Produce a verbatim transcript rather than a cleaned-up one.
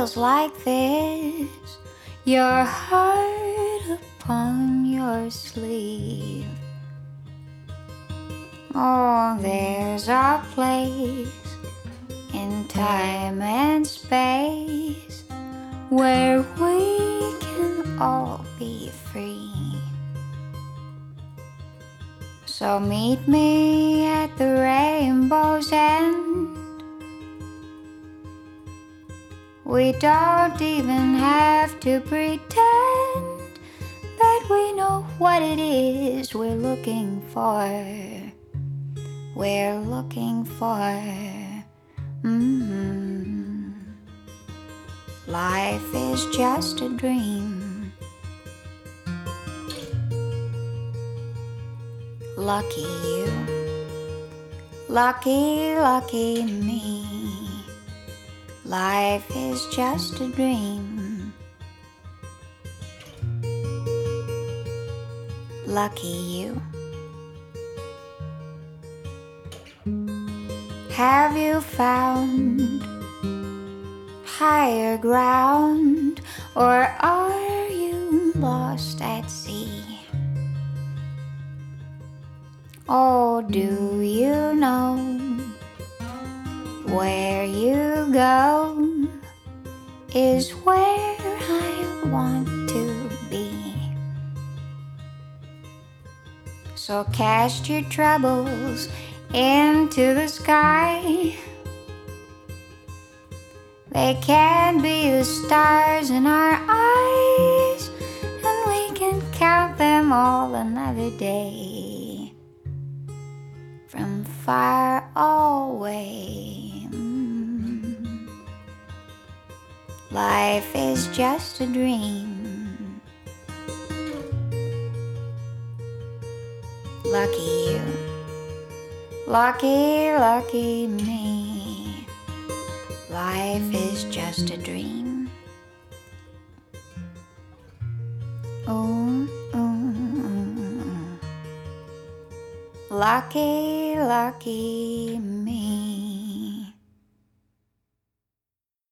feels like this, your heart upon your sleeve. Oh, there's a place in time and space where we can all be free. So meet me at the rainbow's end. We don't even have to pretend that we know what it is we're looking for. We're looking for. Mm-hmm. Life is just a dream. Lucky you, lucky, lucky me. Life is just a dream. Lucky you. Have you found higher ground, or are you lost at sea? Oh, do you know where you go is where I want to be? So cast your troubles into the sky. They can be the stars in our eyes, and we can count them all another day from far away. Mm. Life is just a dream. Lucky you, lucky, lucky me. Life is just a dream. Ooh, ooh, ooh. Lucky, lucky me.